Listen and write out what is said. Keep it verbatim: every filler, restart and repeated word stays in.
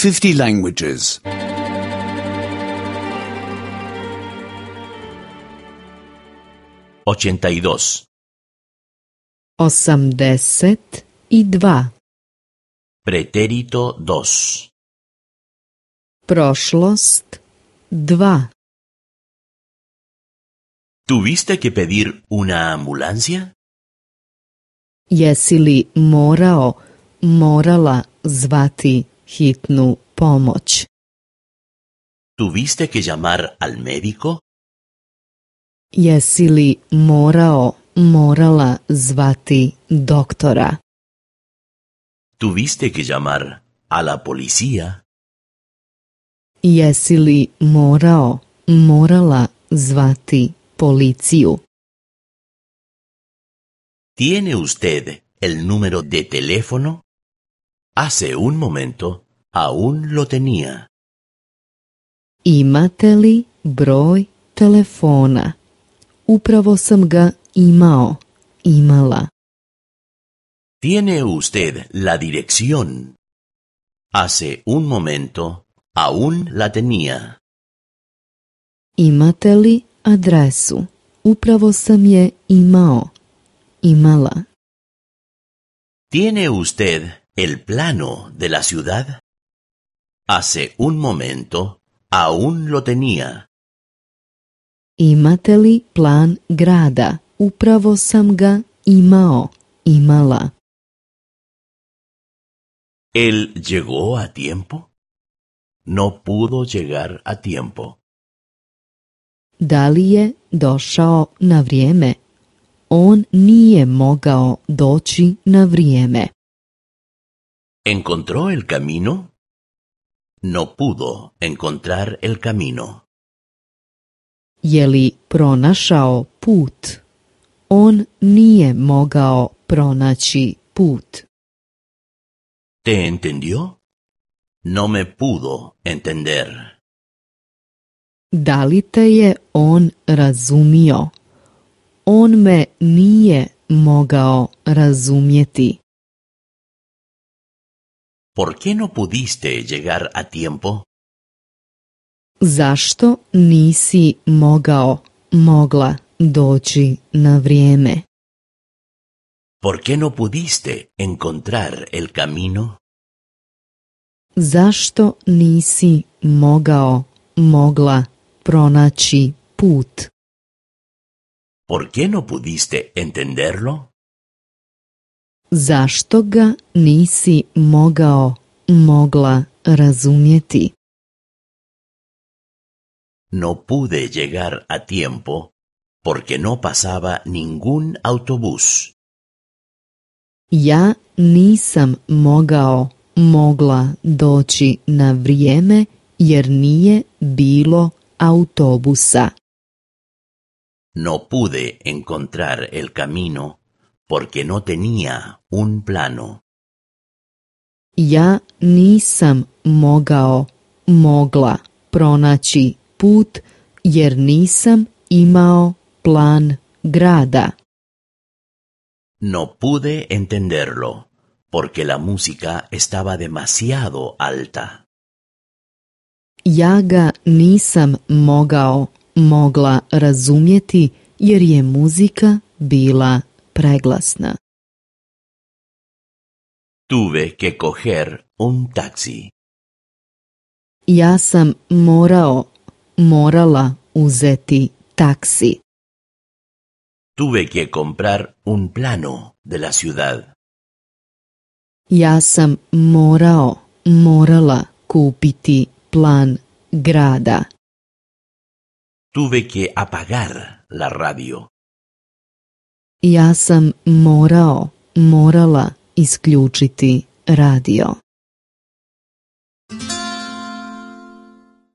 fifty languages. ochenta y dos. Osamdeset i dva. Pretérito dos. Prošlost dva. ¿Tuviste que pedir una ambulancia? Jesi li morao, morala zvati hitnu pomoć? ¿Tuviste que llamar al médico? Jesi li morao, morala zvati doktora? ¿Tuviste que llamar a la policía? Jesi li morao, morala zvati policiju? ¿Tiene usted el número de teléfono? Hace un momento aún lo tenía. Imate li broj telefona? Upravo sam ga imao, imala. ¿Tiene usted la dirección? Hace un momento aún la tenía. Imate li adresu? Upravo sam je imao, imala. ¿Tiene usted el plano de la ciudad? Hace un momento aún lo tenía. Imate li plan grada? Upravo sam ga imao, imala. ¿Él llegó a tiempo? No pudo llegar a tiempo. Da li je došao na vrijeme? On nije mogao doći na vrijeme. ¿Encontró el camino? No pudo encontrar el camino. Je li pronašao put? On nije mogao pronaći put. ¿Te entendió? No me pudo entender. Da li te je on razumio? On me nije mogao razumjeti. ¿Por qué no pudiste llegar a tiempo? Zašto nisi mogao, mogla doći na vrijeme? ¿Por qué no pudiste encontrar el camino? Zašto nisi mogao, mogla pronaći put? ¿Por qué no pudiste entenderlo? Zašto ga nisi mogao, mogla razumjeti? No pude llegar a tiempo porque no pasaba ningún autobús. Ja nisam mogao, mogla doći na vrijeme jer nije bilo autobusa. No pude encontrar el camino porque no tenía un plano. Ja nisam mogao, mogla pronaći put jer nisam imao plan grada. No pude entenderlo porque la música estaba demasiado alta. Ja ga nisam mogao, mogla razumjeti jer je muzika bila preglasna. Tuve que coger un taxi. Ja sam morao, morala uzeti taksi. Tuve que comprar un plano de la ciudad. Ja sam morao, morala kupiti plan grada. Tuve que apagar la radio. Ja sam morao, morala isključiti radio.